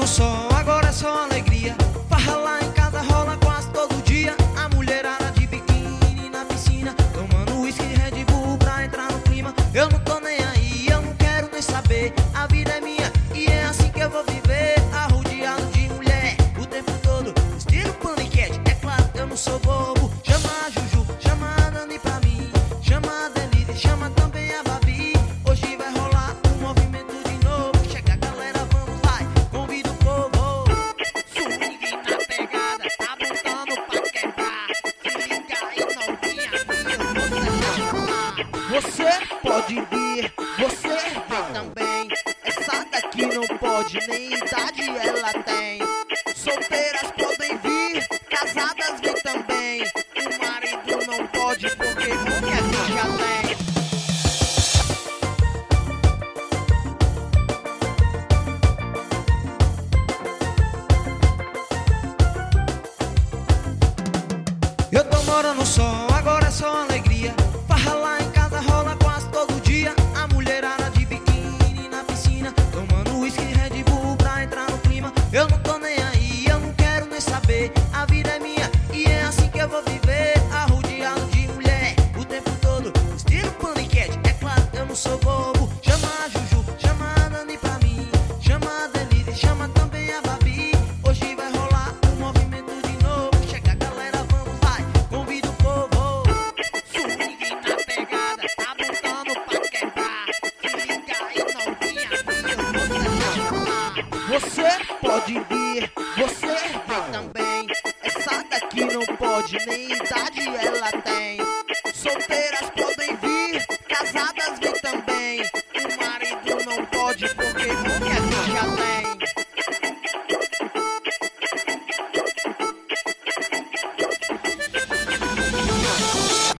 no sol, agora é só alegria. Farra lá em casa rola quase todo dia. A mulherada de biquíni na piscina, tomando whisky e Red Bull pra entrar no clima. Eu não tô nem aí, eu não quero nem saber. A vida é minha e é assim que eu vou viver. Arrodeado de mulher o tempo todo, estilo paniquete. É claro, eu não sou bobo. Chama a Juju, chama a Dani pra mim, chama a Denise, chama também a Babi. Hoje vai rolar um movimento de novo. Chega a galera, vamos lá, convida o povo. Swing na pegada, tá botando pra quebrar. Se liga aí, novinha, você pode vir, você vem também. Essa daqui não pode, nem idade ela tem. Solteiras podem vir, casadas vem também. O marido não pode porque mulher já tem. Eu tô morando só, agora é só alegria. Farra lá em casa rola quase todo dia. A mulherada de biquíni na piscina, tomando whisky e Red Bull pra entrar no clima. Eu não tô nem aí, eu não quero nem saber. A vida é minha e é assim que eu vou viver. Arrodeado de mulher o tempo todo, estilo paniquete. É claro, eu não sou bobo. Chama a Juju, chama a Dani pra mim, chama a Denise, chama também a Babi. Hoje vai rolar um movimento de novo. Chega a galera, vamos lá, convida o povo. Swing na pegada, tá botando pra quebrar. Se liga aí, novinha, você pode vir, você vem também. Essa daqui não pode, nem idade ela tem. Solteiras